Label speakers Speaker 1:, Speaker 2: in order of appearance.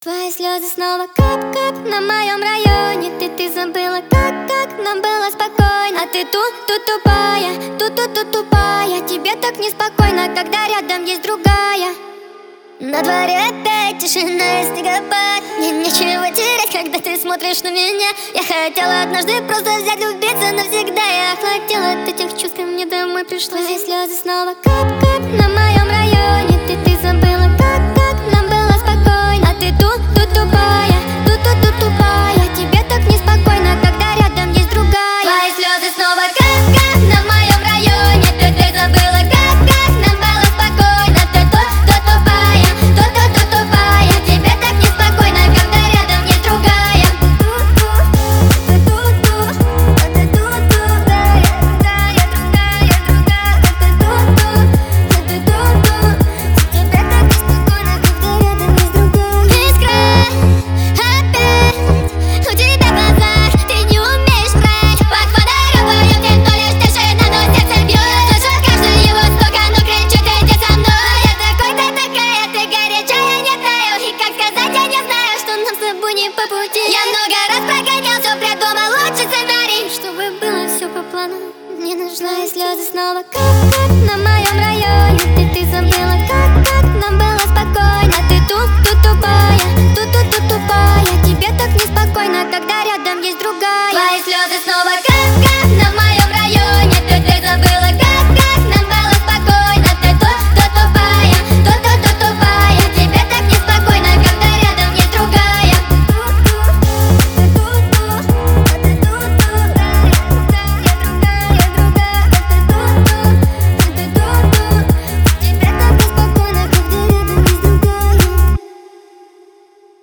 Speaker 1: Твои слезы снова кап-кап на моем районе. Ты забыла, как нам было спокойно. А ты тут тупая, тут тупая. Тебе так неспокойно, когда рядом есть другая. На дворе опять тишина и снегопад. Мне нечего терять, когда ты смотришь на меня. Я хотела однажды просто взять, влюбиться навсегда. Я охладела от этих чувств, ко мне домой пришла. Твои слезы снова кап-кап на моем районе. Ты забыла, как нам было спокойно. А ты тут тупая, тут тупая. Тебе так неспокойно, когда рядом есть другая. Твои слезы снова кап-кап на моем районе. Ты забыла, как нам было спокойно. Ты тут тупая, тут тупая. Тебе так неспокойно, когда рядом есть другая. По пути я много раз прогонял, все придумал лучший сценарий, чтобы было все по плану. Мне нужны слезы снова кап-кап на моем районе. Ты забыла.